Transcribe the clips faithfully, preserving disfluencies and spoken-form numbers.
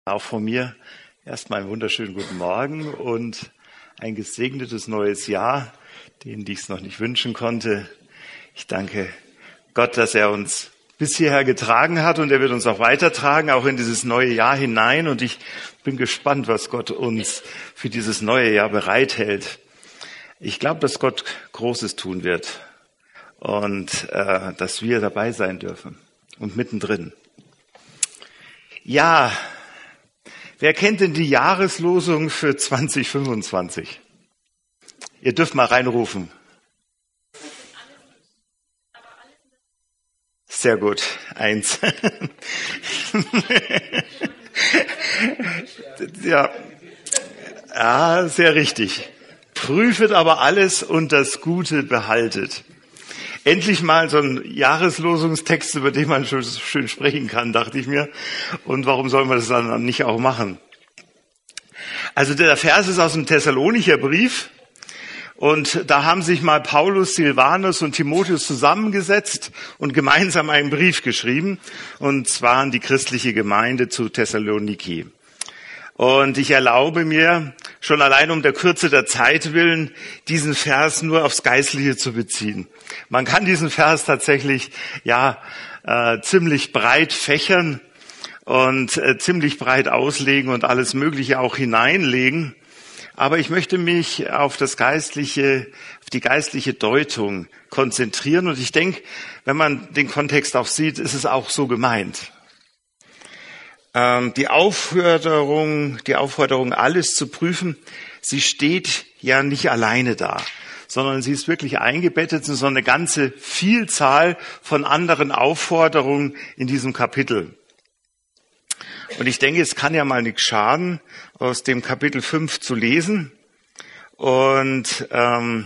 Auch von mir erstmal einen wunderschönen guten Morgen und ein gesegnetes neues Jahr, denen ich es noch nicht wünschen konnte. Ich danke Gott, dass er uns bis hierher getragen hat und er wird uns auch weitertragen, auch in dieses neue Jahr hinein. Und ich bin gespannt, was Gott uns für dieses neue Jahr bereithält. Ich glaube, dass Gott Großes tun wird und äh, dass wir dabei sein dürfen und mittendrin. Ja, wer kennt denn die Jahreslosung für zwanzig fünfundzwanzig? Ihr dürft mal reinrufen. Sehr gut, eins. ja. ja, sehr richtig. Prüfet aber alles und das Gute behaltet. Endlich mal so ein Jahreslosungstext, über den man schon schön sprechen kann, dachte ich mir. Und warum soll man das dann nicht auch machen? Also der Vers ist aus dem Thessalonicher Brief. Und da haben sich mal Paulus, Silvanus und Timotheus zusammengesetzt und gemeinsam einen Brief geschrieben. Und zwar an die christliche Gemeinde zu Thessaloniki. Und ich erlaube mir, schon allein um der Kürze der Zeit willen, diesen Vers nur aufs Geistliche zu beziehen. Man kann diesen Vers tatsächlich, ja, äh, ziemlich breit fächern und äh, ziemlich breit auslegen und alles Mögliche auch hineinlegen. Aber ich möchte mich auf das geistliche, auf die geistliche Deutung konzentrieren. Und ich denke, wenn man den Kontext auch sieht, ist es auch so gemeint. Die Aufforderung, die Aufforderung, alles zu prüfen, sie steht ja nicht alleine da, sondern sie ist wirklich eingebettet in so eine ganze Vielzahl von anderen Aufforderungen in diesem Kapitel. Und ich denke, es kann ja mal nichts schaden, aus dem Kapitel fünf zu lesen. Und ähm,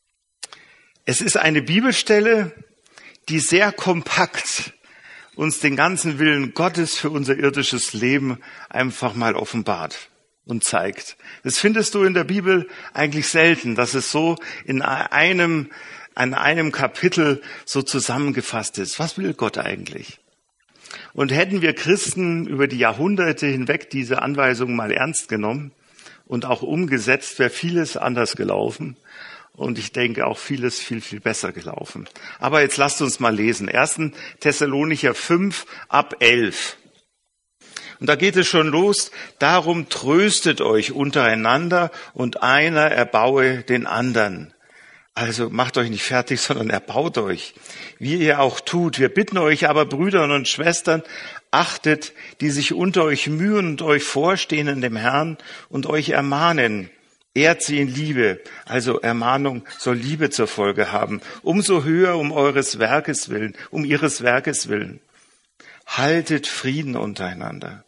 es ist eine Bibelstelle, die sehr kompakt uns den ganzen Willen Gottes für unser irdisches Leben einfach mal offenbart und zeigt. Das findest du in der Bibel eigentlich selten, dass es so in einem, an einem Kapitel so zusammengefasst ist. Was will Gott eigentlich? Und hätten wir Christen über die Jahrhunderte hinweg diese Anweisungen mal ernst genommen und auch umgesetzt, wäre vieles anders gelaufen. Und ich denke auch vieles viel, viel besser gelaufen. Aber jetzt lasst uns mal lesen. erster Thessalonicher fünf ab elf. Und da geht es schon los. Darum tröstet euch untereinander und einer erbaue den anderen. Also macht euch nicht fertig, sondern erbaut euch, wie ihr auch tut. Wir bitten euch aber, Brüder und Schwestern, achtet, die sich unter euch mühen und euch vorstehen in dem Herrn und euch ermahnen. Ehrt sie in Liebe, also Ermahnung soll Liebe zur Folge haben. Umso höher um eures Werkes willen, um ihres Werkes willen. Haltet Frieden untereinander.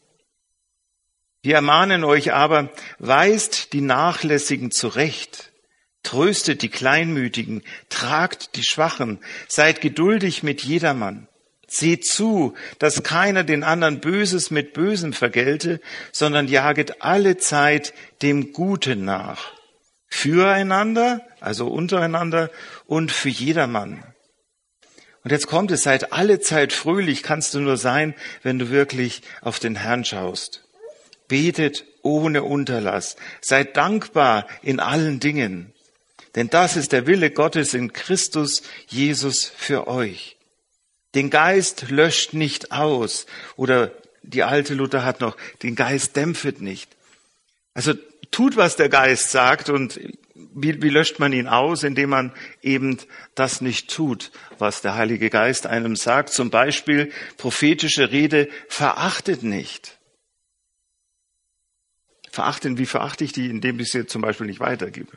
Wir ermahnen euch aber, weist die Nachlässigen zurecht. Tröstet die Kleinmütigen, tragt die Schwachen, seid geduldig mit jedermann. Seht zu, dass keiner den anderen Böses mit Bösem vergelte, sondern jaget alle Zeit dem Guten nach. Füreinander, also untereinander und für jedermann. Und jetzt kommt es, seid alle Zeit fröhlich, kannst du nur sein, wenn du wirklich auf den Herrn schaust. Betet ohne Unterlass, seid dankbar in allen Dingen. Denn das ist der Wille Gottes in Christus Jesus für euch. Den Geist löscht nicht aus. Oder die alte Luther hat noch, den Geist dämpft nicht. Also tut, was der Geist sagt. Und wie, wie löscht man ihn aus? Indem man eben das nicht tut, was der Heilige Geist einem sagt. Zum Beispiel prophetische Rede, verachtet nicht. Verachten, wie verachte ich die? Indem ich sie zum Beispiel nicht weitergebe.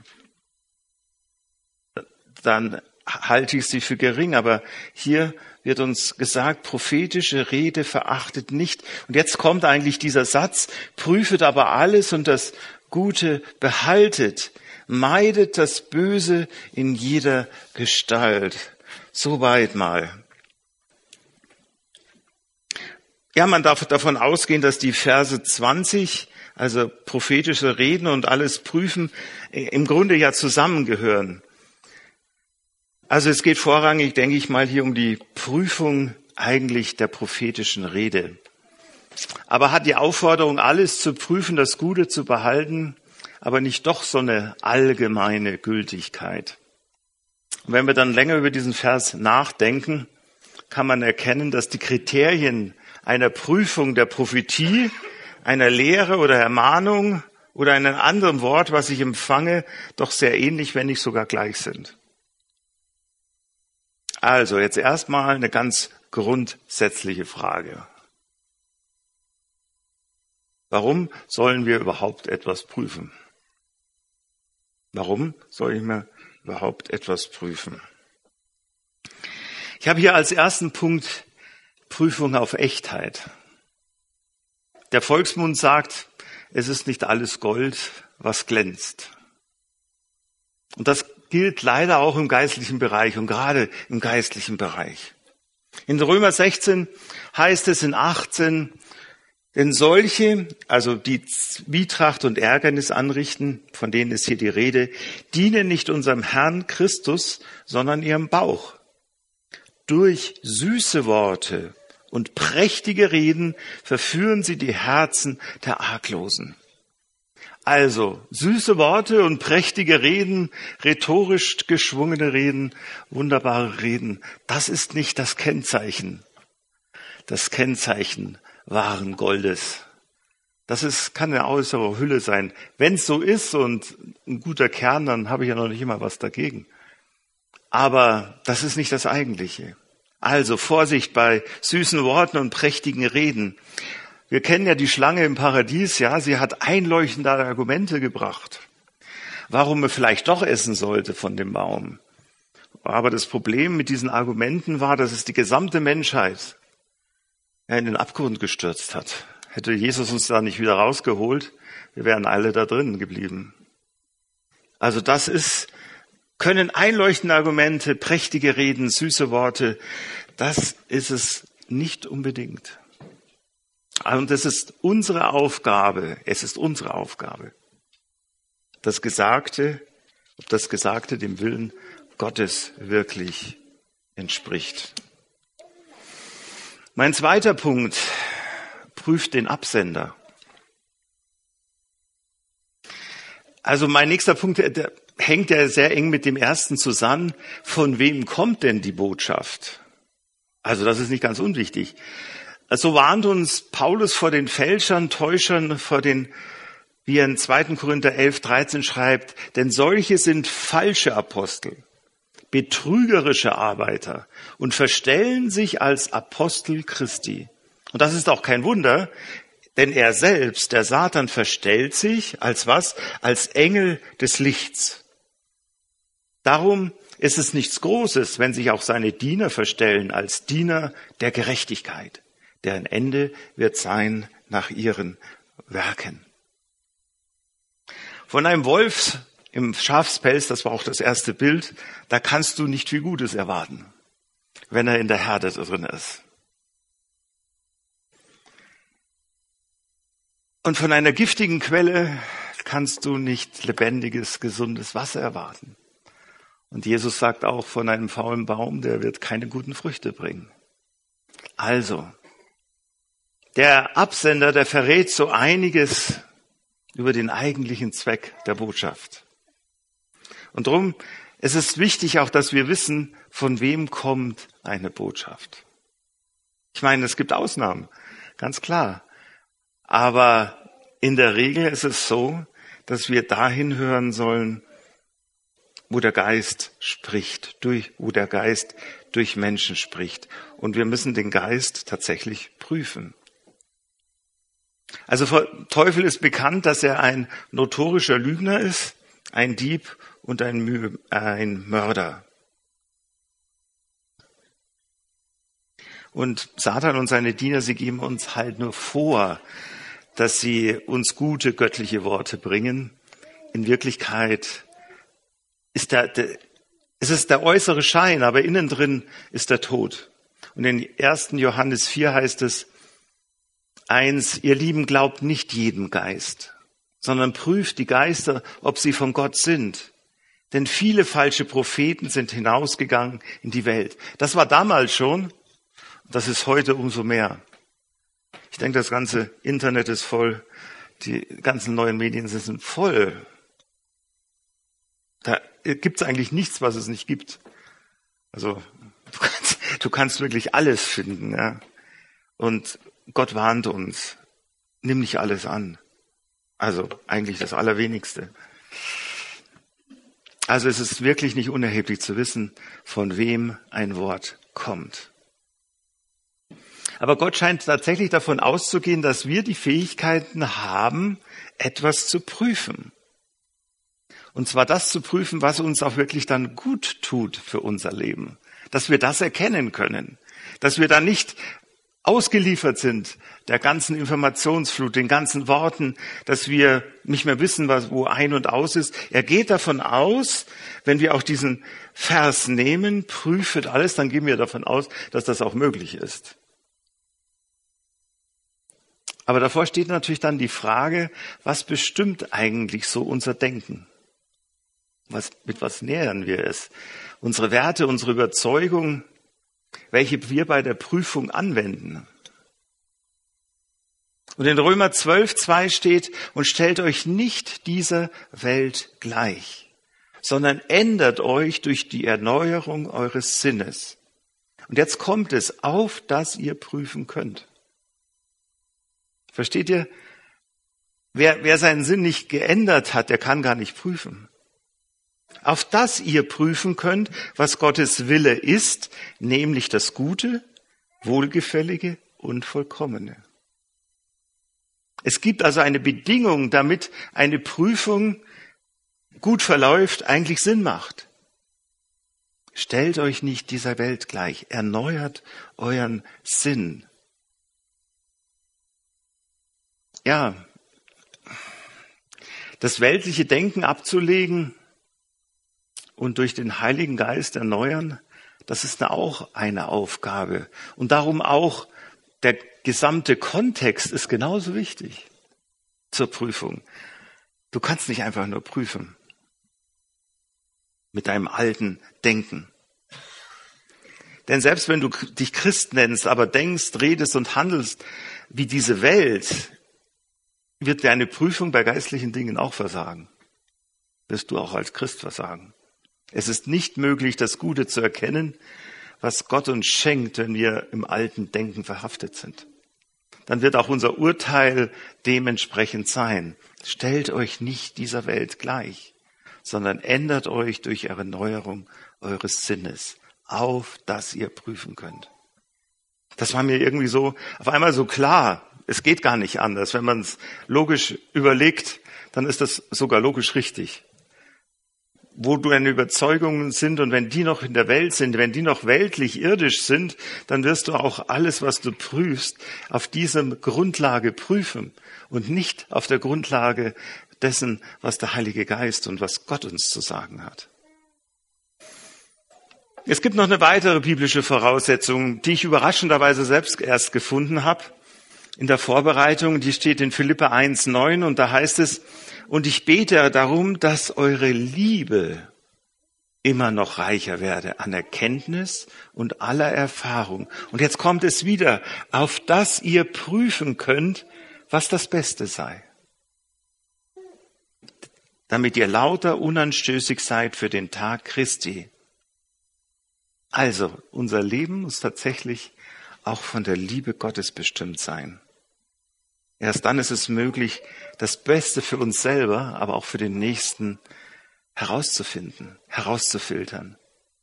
Dann halte ich sie für gering. Aber hier wird uns gesagt, prophetische Rede verachtet nicht. Und jetzt kommt eigentlich dieser Satz, prüfet aber alles und das Gute behaltet. Meidet das Böse in jeder Gestalt. Soweit mal. Ja, man darf davon ausgehen, dass die Verse zwanzig, also prophetische Reden und alles Prüfen, im Grunde ja zusammengehören. Also es geht vorrangig, denke ich mal, hier um die Prüfung eigentlich der prophetischen Rede. Aber hat die Aufforderung, alles zu prüfen, das Gute zu behalten, aber nicht doch so eine allgemeine Gültigkeit? Und wenn wir dann länger über diesen Vers nachdenken, kann man erkennen, dass die Kriterien einer Prüfung der Prophetie, einer Lehre oder Ermahnung oder einem anderen Wort, was ich empfange, doch sehr ähnlich, wenn nicht sogar gleich sind. Also jetzt erstmal eine ganz grundsätzliche Frage. Warum sollen wir überhaupt etwas prüfen? Warum soll ich mir überhaupt etwas prüfen? Ich habe hier als ersten Punkt Prüfung auf Echtheit. Der Volksmund sagt, es ist nicht alles Gold, was glänzt. Und das gilt leider auch im geistlichen Bereich und gerade im geistlichen Bereich. In Römer sechzehn heißt es in achtzehn, denn solche, also die Zwietracht und Ärgernis anrichten, von denen ist hier die Rede, dienen nicht unserem Herrn Christus, sondern ihrem Bauch. Durch süße Worte und prächtige Reden verführen sie die Herzen der Arglosen. Also, süße Worte und prächtige Reden, rhetorisch geschwungene Reden, wunderbare Reden, das ist nicht das Kennzeichen. Das Kennzeichen wahren Goldes. Das ist, kann eine äußere Hülle sein. Wenn es so ist und ein guter Kern, dann habe ich ja noch nicht immer was dagegen. Aber das ist nicht das Eigentliche. Also Vorsicht bei süßen Worten und prächtigen Reden. Wir kennen ja die Schlange im Paradies, ja, sie hat einleuchtende Argumente gebracht, warum man vielleicht doch essen sollte von dem Baum. Aber das Problem mit diesen Argumenten war, dass es die gesamte Menschheit in den Abgrund gestürzt hat. Hätte Jesus uns da nicht wieder rausgeholt, wir wären alle da drin geblieben. Also das ist, können einleuchtende Argumente, prächtige Reden, süße Worte, das ist es nicht unbedingt. Und es ist unsere Aufgabe, es ist unsere Aufgabe, das Gesagte, ob das Gesagte dem Willen Gottes wirklich entspricht. Mein zweiter Punkt prüft den Absender. Also mein nächster Punkt, der hängt ja sehr eng mit dem ersten zusammen. Von wem kommt denn die Botschaft? Also das ist nicht ganz unwichtig. So warnt uns Paulus vor den Fälschern, Täuschern, vor den, wie er in zweiten Korinther elf, dreizehn schreibt, denn solche sind falsche Apostel, betrügerische Arbeiter und verstellen sich als Apostel Christi. Und das ist auch kein Wunder, denn er selbst, der Satan, verstellt sich als was? Als Engel des Lichts. Darum ist es nichts Großes, wenn sich auch seine Diener verstellen als Diener der Gerechtigkeit. Deren Ende wird sein nach ihren Werken. Von einem Wolf im Schafspelz, das war auch das erste Bild, da kannst du nicht viel Gutes erwarten, wenn er in der Herde drin ist. Und von einer giftigen Quelle kannst du nicht lebendiges, gesundes Wasser erwarten. Und Jesus sagt auch, von einem faulen Baum, der wird keine guten Früchte bringen. Also, der Absender, der verrät so einiges über den eigentlichen Zweck der Botschaft. Und darum, es ist wichtig auch, dass wir wissen, von wem kommt eine Botschaft. Ich meine, es gibt Ausnahmen, ganz klar. Aber in der Regel ist es so, dass wir dahin hören sollen, wo der Geist spricht, durch, wo der Geist durch Menschen spricht. Und wir müssen den Geist tatsächlich prüfen. Also der Teufel ist bekannt, dass er ein notorischer Lügner ist, ein Dieb und ein, Mü- äh, ein Mörder. Und Satan und seine Diener, sie geben uns halt nur vor, dass sie uns gute göttliche Worte bringen. In Wirklichkeit ist der, der, es ist der äußere Schein, aber innen drin ist der Tod. Und in ersten Johannes vier heißt es, eins, ihr Lieben, glaubt nicht jedem Geist, sondern prüft die Geister, ob sie von Gott sind. Denn viele falsche Propheten sind hinausgegangen in die Welt. Das war damals schon, das ist heute umso mehr. Ich denke, das ganze Internet ist voll, die ganzen neuen Medien sind voll. Da gibt es eigentlich nichts, was es nicht gibt. Also du kannst, du kannst wirklich alles finden. Ja? Und Gott warnt uns, nimm nicht alles an. Also eigentlich das Allerwenigste. Also es ist wirklich nicht unerheblich zu wissen, von wem ein Wort kommt. Aber Gott scheint tatsächlich davon auszugehen, dass wir die Fähigkeiten haben, etwas zu prüfen. Und zwar das zu prüfen, was uns auch wirklich dann gut tut für unser Leben. Dass wir das erkennen können. Dass wir da nicht ausgeliefert sind der ganzen Informationsflut, den ganzen Worten, dass wir nicht mehr wissen, was wo ein und aus ist. Er geht davon aus, wenn wir auch diesen Vers nehmen, prüfet alles, dann gehen wir davon aus, dass das auch möglich ist. Aber davor steht natürlich dann die Frage, was bestimmt eigentlich so unser Denken? Was, mit was nähern wir es? Unsere Werte, unsere Überzeugung, welche wir bei der Prüfung anwenden. Und in Römer zwölf, zwei steht, und stellt euch nicht dieser Welt gleich, sondern ändert euch durch die Erneuerung eures Sinnes. Und jetzt kommt es, auf dass ihr prüfen könnt. Versteht ihr? Wer, wer seinen Sinn nicht geändert hat, der kann gar nicht prüfen. Auf dass ihr prüfen könnt, was Gottes Wille ist, nämlich das Gute, Wohlgefällige und Vollkommene. Es gibt also eine Bedingung, damit eine Prüfung gut verläuft, eigentlich Sinn macht. Stellt euch nicht dieser Welt gleich, erneuert euren Sinn. Ja, das weltliche Denken abzulegen und durch den Heiligen Geist erneuern, das ist auch eine Aufgabe. Und darum auch der gesamte Kontext ist genauso wichtig zur Prüfung. Du kannst nicht einfach nur prüfen mit deinem alten Denken. Denn selbst wenn du dich Christ nennst, aber denkst, redest und handelst wie diese Welt, wird dir eine Prüfung bei geistlichen Dingen auch versagen. Wirst du auch als Christ versagen. Es ist nicht möglich, das Gute zu erkennen, was Gott uns schenkt, wenn wir im alten Denken verhaftet sind. Dann wird auch unser Urteil dementsprechend sein. Stellt euch nicht dieser Welt gleich, sondern ändert euch durch Erneuerung eures Sinnes, auf dass ihr prüfen könnt. Das war mir irgendwie so auf einmal so klar. Es geht gar nicht anders. Wenn man es logisch überlegt, dann ist das sogar logisch richtig. Wo deine Überzeugungen sind und wenn die noch in der Welt sind, wenn die noch weltlich, irdisch sind, dann wirst du auch alles, was du prüfst, auf dieser Grundlage prüfen und nicht auf der Grundlage dessen, was der Heilige Geist und was Gott uns zu sagen hat. Es gibt noch eine weitere biblische Voraussetzung, die ich überraschenderweise selbst erst gefunden habe in der Vorbereitung. Die steht in Philipper eins, neun und da heißt es, und ich bete darum, dass eure Liebe immer noch reicher werde an Erkenntnis und aller Erfahrung. Und jetzt kommt es wieder, auf dass ihr prüfen könnt, was das Beste sei. Damit ihr lauter unanstößig seid für den Tag Christi. Also, unser Leben muss tatsächlich auch von der Liebe Gottes bestimmt sein. Erst dann ist es möglich, das Beste für uns selber, aber auch für den Nächsten herauszufinden, herauszufiltern.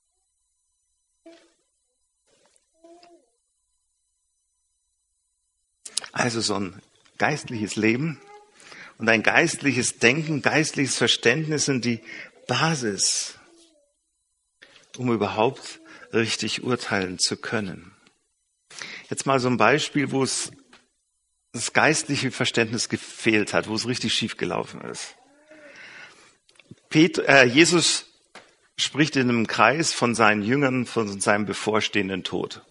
Also so ein geistliches Leben und ein geistliches Denken, geistliches Verständnis sind die Basis, um überhaupt richtig urteilen zu können. Jetzt mal so ein Beispiel, wo es das geistliche Verständnis gefehlt hat, wo es richtig schief gelaufen ist. Pet- äh, Jesus spricht in einem Kreis von seinen Jüngern, von seinem bevorstehenden Tod.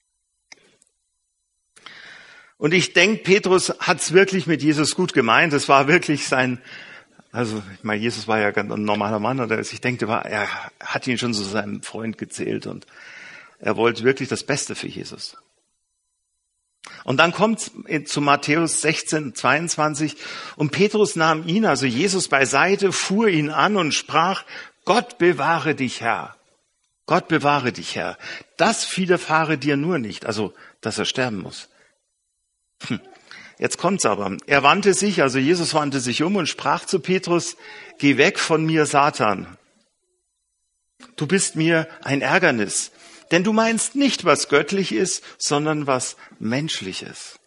Und ich denke, Petrus hat es wirklich mit Jesus gut gemeint. Es war wirklich sein, also ich meine, Jesus war ja ganz ein normaler Mann, oder ich denke, er hat ihn schon zu seinem Freund gezählt und er wollte wirklich das Beste für Jesus. Und dann kommt es zu Matthäus sechzehn, zweiundzwanzig und Petrus nahm ihn, also Jesus, beiseite, fuhr ihn an und sprach, Gott bewahre dich, Herr. Gott bewahre dich, Herr. Das widerfahre dir nur nicht, also dass er sterben muss. Hm. Jetzt kommt's aber. Er wandte sich, also Jesus wandte sich um und sprach zu Petrus, geh weg von mir, Satan. Du bist mir ein Ärgernis, denn du meinst nicht, was göttlich ist, sondern was menschlich ist.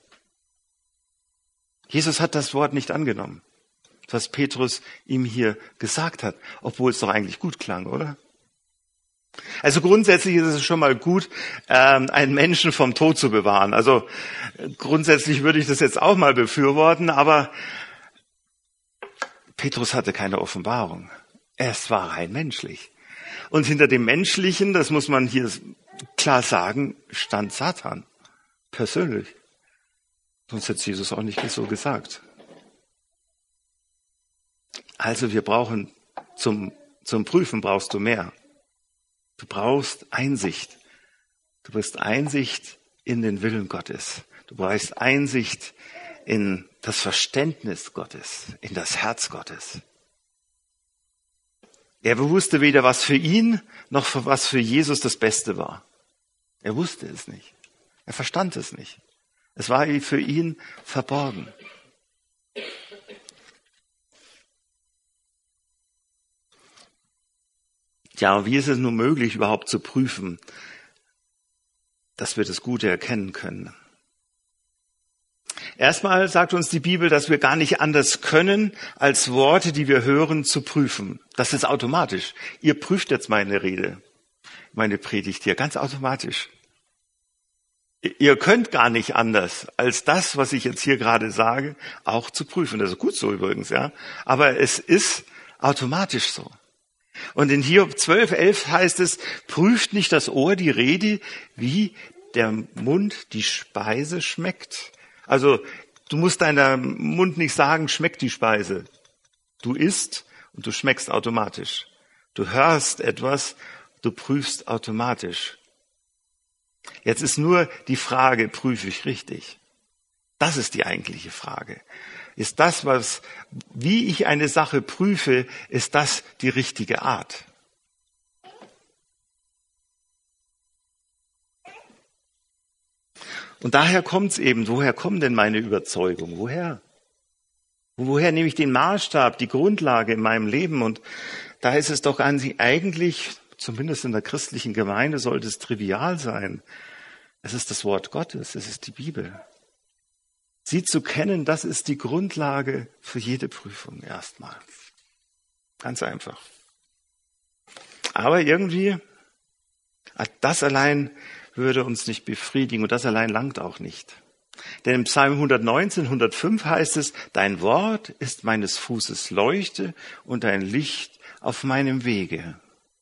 Jesus hat das Wort nicht angenommen, was Petrus ihm hier gesagt hat, obwohl es doch eigentlich gut klang, oder? Also grundsätzlich ist es schon mal gut, einen Menschen vom Tod zu bewahren. Also grundsätzlich würde ich das jetzt auch mal befürworten, aber Petrus hatte keine Offenbarung. Es war rein menschlich. Und hinter dem Menschlichen, das muss man hier klar sagen, stand Satan. Persönlich. Sonst hätte Jesus auch nicht so gesagt. Also wir brauchen zum, zum Prüfen brauchst du mehr. Du brauchst Einsicht. Du brauchst Einsicht in den Willen Gottes. Du brauchst Einsicht in das Verständnis Gottes, in das Herz Gottes. Er wusste weder, was für ihn, noch was für Jesus das Beste war. Er wusste es nicht. Er verstand es nicht. Es war für ihn verborgen. Ja, wie ist es nun möglich, überhaupt zu prüfen, dass wir das Gute erkennen können? Erstmal sagt uns die Bibel, dass wir gar nicht anders können, als Worte, die wir hören, zu prüfen. Das ist automatisch. Ihr prüft jetzt meine Rede, meine Predigt hier, ganz automatisch. Ihr könnt gar nicht anders, als das, was ich jetzt hier gerade sage, auch zu prüfen. Das ist gut so übrigens, ja. Aber es ist automatisch so. Und in Hiob zwölf, elf heißt es, prüft nicht das Ohr die Rede, wie der Mund die Speise schmeckt. Also du musst deinem Mund nicht sagen, schmeckt die Speise. Du isst und du schmeckst automatisch. Du hörst etwas, du prüfst automatisch. Jetzt ist nur die Frage, prüfe ich richtig? Das ist die eigentliche Frage. Ist das, was, wie ich eine Sache prüfe, ist das die richtige Art? Und daher kommt's eben, woher kommen denn meine Überzeugungen? Woher? Woher nehme ich den Maßstab, die Grundlage in meinem Leben? Und da ist es doch eigentlich, zumindest in der christlichen Gemeinde, sollte es trivial sein. Es ist das Wort Gottes, es ist die Bibel. Sie zu kennen, das ist die Grundlage für jede Prüfung erstmal. Ganz einfach. Aber irgendwie, das allein würde uns nicht befriedigen und das allein langt auch nicht. Denn im Psalm hundertneunzehn, hundertfünf heißt es, dein Wort ist meines Fußes Leuchte und ein Licht auf meinem Wege.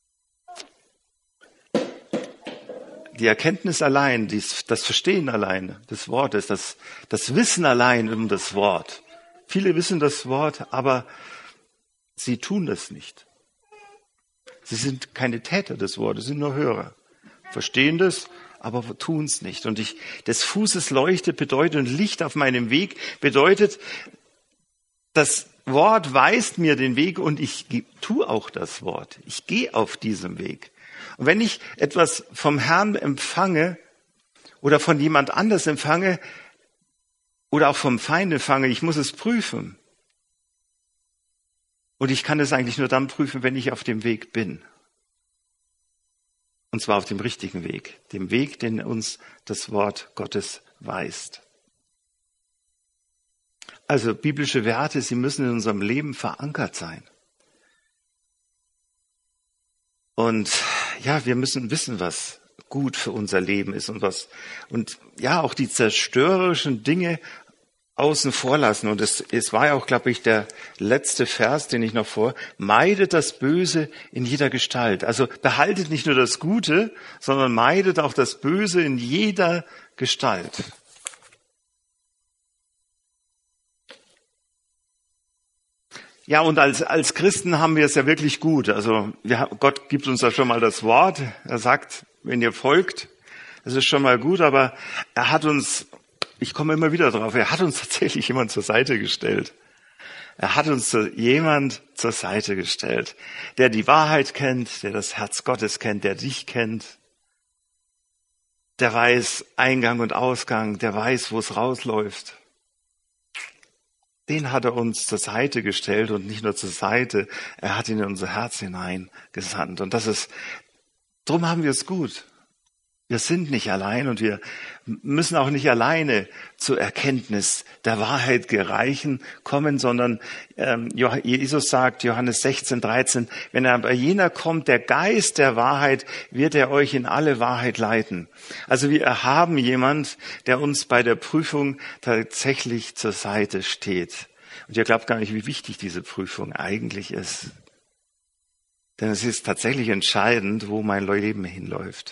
Die Erkenntnis allein, das Verstehen allein des Wortes, das, das Wissen allein um das Wort. Viele wissen das Wort, aber sie tun das nicht. Sie sind keine Täter des Wortes, sie sind nur Hörer. Verstehen das, aber tun es nicht. Und ich, des Fußes Leuchte bedeutet, und Licht auf meinem Weg bedeutet, das Wort weist mir den Weg und ich tue auch das Wort. Ich gehe auf diesem Weg. Und wenn ich etwas vom Herrn empfange oder von jemand anders empfange oder auch vom Feind empfange, ich muss es prüfen. Und ich kann es eigentlich nur dann prüfen, wenn ich auf dem Weg bin. Und zwar auf dem richtigen Weg, dem Weg, den uns das Wort Gottes weist. Also biblische Werte, sie müssen in unserem Leben verankert sein. Und ja, wir müssen wissen, was gut für unser Leben ist und was, und ja, auch die zerstörerischen Dinge außen vor lassen. Und es, es war ja auch, glaube ich, der letzte Vers, den ich noch vor, meidet das Böse in jeder Gestalt. Also behaltet nicht nur das Gute, sondern meidet auch das Böse in jeder Gestalt. Ja, und als, als Christen haben wir es ja wirklich gut. Also wir, Gott gibt uns ja schon mal das Wort. Er sagt, wenn ihr folgt, das ist schon mal gut, aber er hat uns ich komme immer wieder drauf, er hat uns tatsächlich jemand zur Seite gestellt. Er hat uns jemand zur Seite gestellt, der die Wahrheit kennt, der das Herz Gottes kennt, der dich kennt, der weiß Eingang und Ausgang, der weiß, wo es rausläuft. Den hat er uns zur Seite gestellt und nicht nur zur Seite, er hat ihn in unser Herz hineingesandt. Und das ist, drum haben wir es gut. Wir sind nicht allein und wir müssen auch nicht alleine zur Erkenntnis der Wahrheit gereichen kommen, sondern ähm, Jesus sagt, Johannes sechzehn, dreizehn, wenn er bei jener kommt, der Geist der Wahrheit, wird er euch in alle Wahrheit leiten. Also wir haben jemand, der uns bei der Prüfung tatsächlich zur Seite steht. Und ihr glaubt gar nicht, wie wichtig diese Prüfung eigentlich ist. Denn es ist tatsächlich entscheidend, wo mein Leben hinläuft.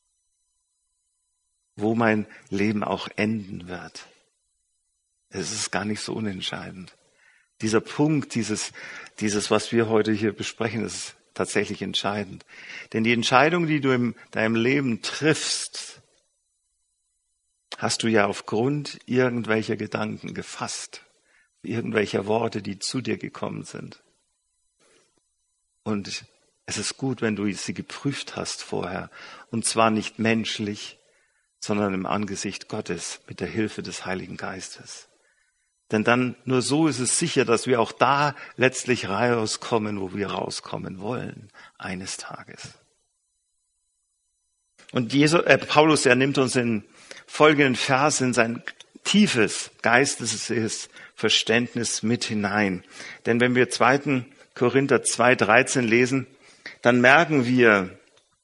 Wo mein Leben auch enden wird. Es ist gar nicht so unentscheidend. Dieser Punkt, dieses, dieses, was wir heute hier besprechen, ist tatsächlich entscheidend. Denn die Entscheidung, die du in deinem Leben triffst, hast du ja aufgrund irgendwelcher Gedanken gefasst, irgendwelcher Worte, die zu dir gekommen sind. Und es ist gut, wenn du sie geprüft hast vorher, und zwar nicht menschlich, sondern im Angesicht Gottes mit der Hilfe des Heiligen Geistes. Denn dann, nur so ist es sicher, dass wir auch da letztlich rauskommen, wo wir rauskommen wollen, eines Tages. Und Jesus, äh, Paulus, er nimmt uns in folgenden Vers in sein tiefes geistliches Verständnis mit hinein. Denn wenn wir zweiten Korinther zwei, dreizehn lesen, dann merken wir,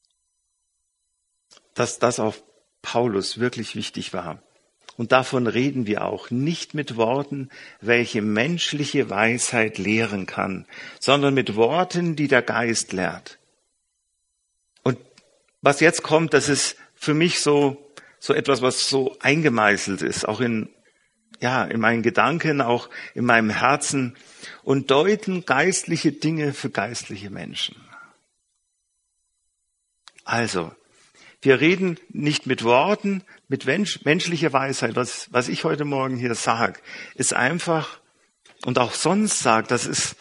dass das auf Paulus wirklich wichtig war. Und davon reden wir auch nicht mit Worten, welche menschliche Weisheit lehren kann, sondern mit Worten, die der Geist lehrt. Und was jetzt kommt, das ist für mich so, so etwas, was so eingemeißelt ist, auch in, ja, in meinen Gedanken, auch in meinem Herzen, und deuten geistliche Dinge für geistliche Menschen. Also, wir reden nicht mit Worten, mit Mensch, menschlicher Weisheit. Was, was ich heute Morgen hier sage, ist einfach, und auch sonst sage, das ist,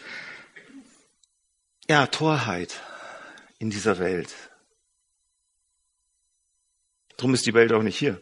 ja, Torheit in dieser Welt. Drum ist die Welt auch nicht hier.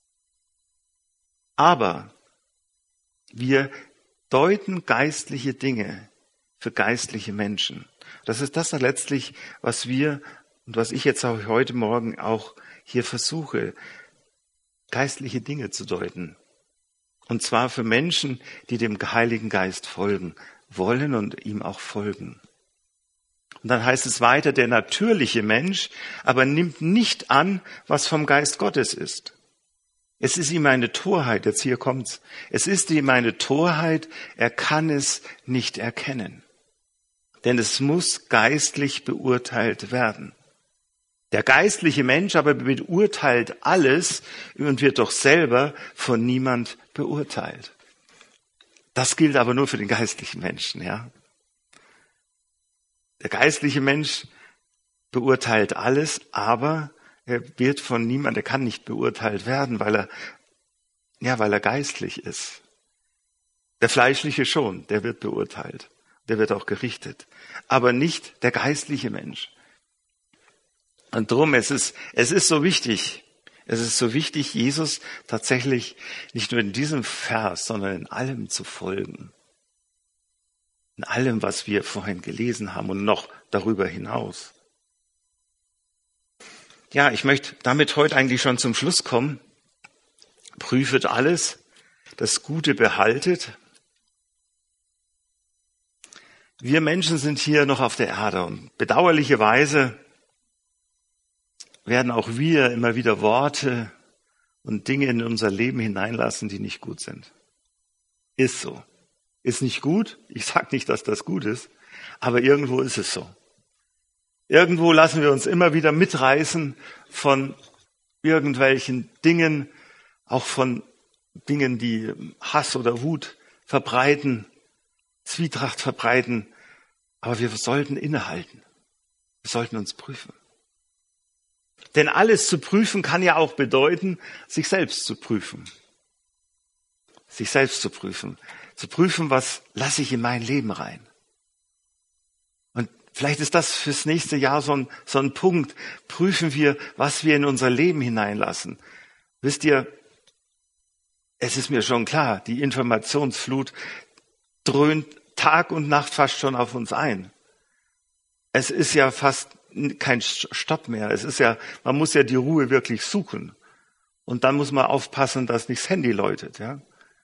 Aber wir deuten geistliche Dinge für geistliche Menschen. Das ist das letztlich, was wir und was ich jetzt auch heute Morgen auch hier versuche, geistliche Dinge zu deuten. Und zwar für Menschen, die dem Heiligen Geist folgen wollen und ihm auch folgen. Und dann heißt es weiter, der natürliche Mensch aber nimmt nicht an, was vom Geist Gottes ist. Es ist ihm eine Torheit, jetzt hier kommt's. Es ist ihm eine Torheit, er kann es nicht erkennen. Denn es muss geistlich beurteilt werden. Der geistliche Mensch aber beurteilt alles und wird doch selber von niemand beurteilt. Das gilt aber nur für den geistlichen Menschen, ja. Der geistliche Mensch beurteilt alles, aber er wird von niemand, er kann nicht beurteilt werden, weil er, ja, weil er geistlich ist. Der Fleischliche schon, der wird beurteilt, der wird auch gerichtet, aber nicht der geistliche Mensch. Und drum, es ist, es ist so wichtig, es ist so wichtig, Jesus tatsächlich nicht nur in diesem Vers, sondern in allem zu folgen. In allem, was wir vorhin gelesen haben und noch darüber hinaus. Ja, ich möchte damit heute eigentlich schon zum Schluss kommen. Prüfet alles, das Gute behaltet. Wir Menschen sind hier noch auf der Erde und bedauerlicherweise werden auch wir immer wieder Worte und Dinge in unser Leben hineinlassen, die nicht gut sind. Ist so. Ist nicht gut. Ich sage nicht, dass das gut ist, aber irgendwo ist es so. Irgendwo lassen wir uns immer wieder mitreißen von irgendwelchen Dingen, auch von Dingen, die Hass oder Wut verbreiten, Zwietracht verbreiten. Aber wir sollten innehalten. Wir sollten uns prüfen. Denn alles zu prüfen kann ja auch bedeuten, sich selbst zu prüfen. sich selbst zu prüfen. Zu prüfen, was lasse ich in mein Leben rein. Und vielleicht ist das fürs nächste Jahr so ein, so ein Punkt. Prüfen wir, was wir in unser Leben hineinlassen. Wisst ihr, es ist mir schon klar, die Informationsflut dröhnt Tag und Nacht fast schon auf uns ein. Es ist ja fast kein Stopp mehr. Es ist ja, man muss ja die Ruhe wirklich suchen. Und dann muss man aufpassen, dass nicht das Handy läutet, ja.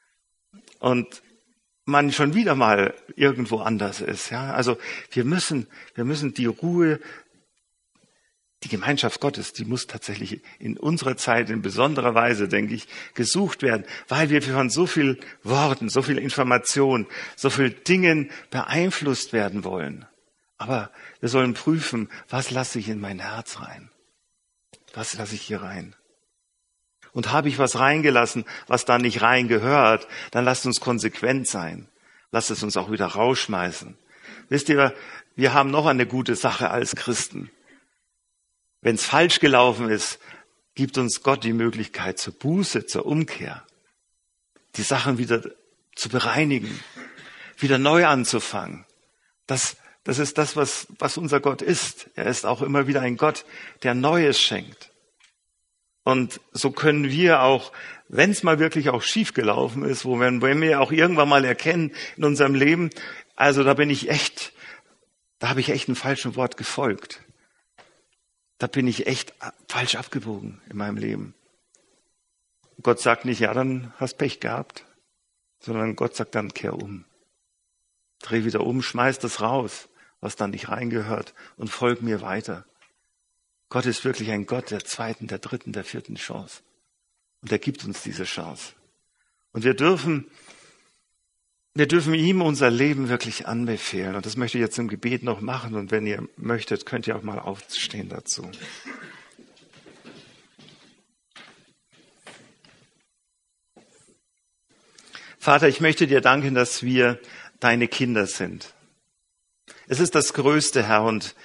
Und man schon wieder mal irgendwo anders ist, ja. Also wir müssen, wir müssen die Ruhe, die Gemeinschaft Gottes, die muss tatsächlich in unserer Zeit in besonderer Weise, denke ich, gesucht werden, weil wir von so viel Worten, so viel Information, so viel Dingen beeinflusst werden wollen. Aber wir sollen prüfen, was lasse ich in mein Herz rein? Was lasse ich hier rein? Und habe ich was reingelassen, was da nicht reingehört, dann lasst uns konsequent sein. Lasst es uns auch wieder rausschmeißen. Wisst ihr, wir haben noch eine gute Sache als Christen. Wenn es falsch gelaufen ist, gibt uns Gott die Möglichkeit zur Buße, zur Umkehr, die Sachen wieder zu bereinigen, wieder neu anzufangen. Das, das ist das, was, was unser Gott ist. Er ist auch immer wieder ein Gott, der Neues schenkt. Und so können wir auch, wenn es mal wirklich auch schief gelaufen ist, wo wir, wenn wir auch irgendwann mal erkennen in unserem Leben, also da bin ich echt, da habe ich echt einem falschen Wort gefolgt. Da bin ich echt falsch abgebogen in meinem Leben. Gott sagt nicht, ja, dann hast Pech gehabt, sondern Gott sagt dann, kehr um. Dreh wieder um, schmeiß das raus, was da nicht reingehört und folg mir weiter. Gott ist wirklich ein Gott der zweiten, der dritten, der vierten Chance. Und er gibt uns diese Chance. Und wir dürfen, wir dürfen ihm unser Leben wirklich anbefehlen. Und das möchte ich jetzt im Gebet noch machen. Und wenn ihr möchtet, könnt ihr auch mal aufstehen dazu. Vater, ich möchte dir danken, dass wir deine Kinder sind. Es ist das Größte, Herr, und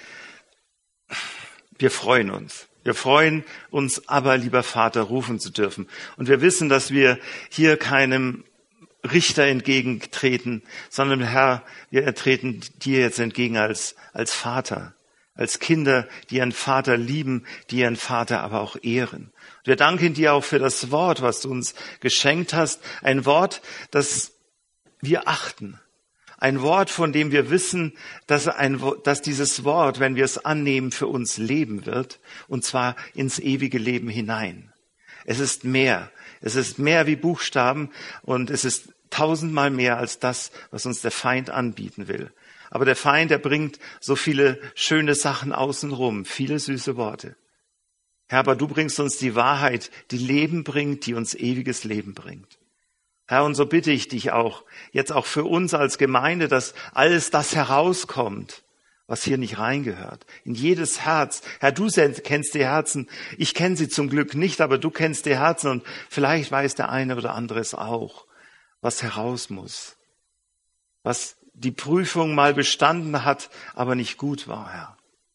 wir freuen uns. Wir freuen uns aber, lieber Vater, rufen zu dürfen. Und wir wissen, dass wir hier keinem Richter entgegentreten, sondern Herr, wir treten dir jetzt entgegen als, als Vater, als Kinder, die ihren Vater lieben, die ihren Vater aber auch ehren. Und wir danken dir auch für das Wort, was du uns geschenkt hast. Ein Wort, das wir achten. Ein Wort, von dem wir wissen, dass, ein, dass dieses Wort, wenn wir es annehmen, für uns leben wird, und zwar ins ewige Leben hinein. Es ist mehr. Es ist mehr wie Buchstaben und es ist tausendmal mehr als das, was uns der Feind anbieten will. Aber der Feind, der bringt so viele schöne Sachen außenrum, viele süße Worte. Herr, aber du bringst uns die Wahrheit, die Leben bringt, die uns ewiges Leben bringt. Herr, und so bitte ich dich auch, jetzt auch für uns als Gemeinde, dass alles das herauskommt, was hier nicht reingehört. In jedes Herz. Herr, du kennst die Herzen. Ich kenne sie zum Glück nicht, aber du kennst die Herzen und vielleicht weiß der eine oder andere es auch, was heraus muss. Was die Prüfung mal bestanden hat, aber nicht gut war, Herr.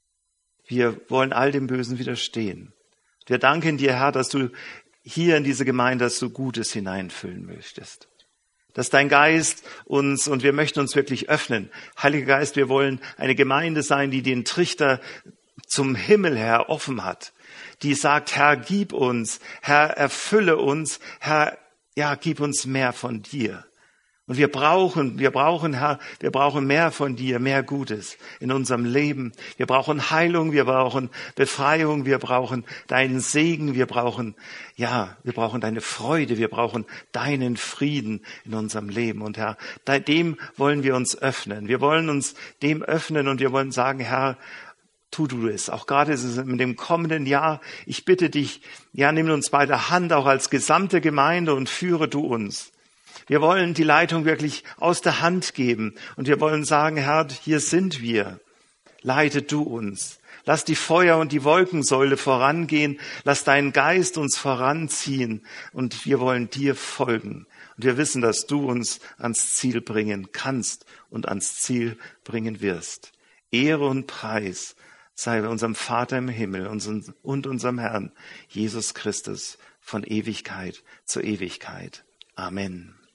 Wir wollen all dem Bösen widerstehen. Wir danken dir, Herr, dass du hier in diese Gemeinde, dass du Gutes hineinfüllen möchtest. Dass dein Geist uns, und wir möchten uns wirklich öffnen. Heiliger Geist, wir wollen eine Gemeinde sein, die den Trichter zum Himmel her offen hat. Die sagt, Herr, gib uns, Herr, erfülle uns, Herr, ja, gib uns mehr von dir. Und wir brauchen, wir brauchen, Herr, wir brauchen mehr von dir, mehr Gutes in unserem Leben. Wir brauchen Heilung, wir brauchen Befreiung, wir brauchen deinen Segen, wir brauchen, ja, wir brauchen deine Freude, wir brauchen deinen Frieden in unserem Leben. Und Herr, dem wollen wir uns öffnen. Wir wollen uns dem öffnen und wir wollen sagen, Herr, tu du es. Auch gerade in dem kommenden Jahr, ich bitte dich, ja, nimm uns bei der Hand auch als gesamte Gemeinde und führe du uns. Wir wollen die Leitung wirklich aus der Hand geben und wir wollen sagen, Herr, hier sind wir. Leite du uns. Lass die Feuer- und die Wolkensäule vorangehen. Lass deinen Geist uns voranziehen und wir wollen dir folgen. Und wir wissen, dass du uns ans Ziel bringen kannst und ans Ziel bringen wirst. Ehre und Preis sei bei unserem Vater im Himmel und unserem Herrn Jesus Christus von Ewigkeit zu Ewigkeit. Amen.